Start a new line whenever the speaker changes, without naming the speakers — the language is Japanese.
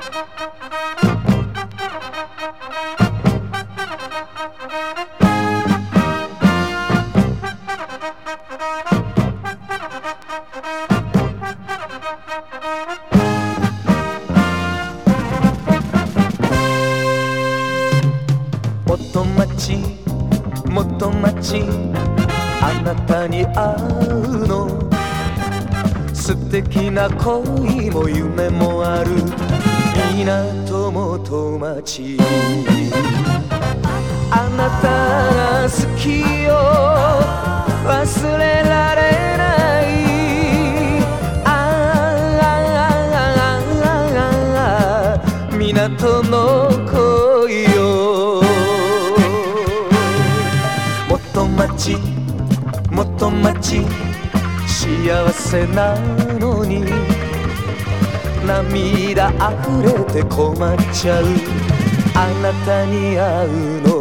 元町元町あなたに会うの素敵な恋も夢もある港元町あなたが好きよ忘れられない港の恋よ元町元町幸せなのに涙あふれて困っちゃうあなたに会うの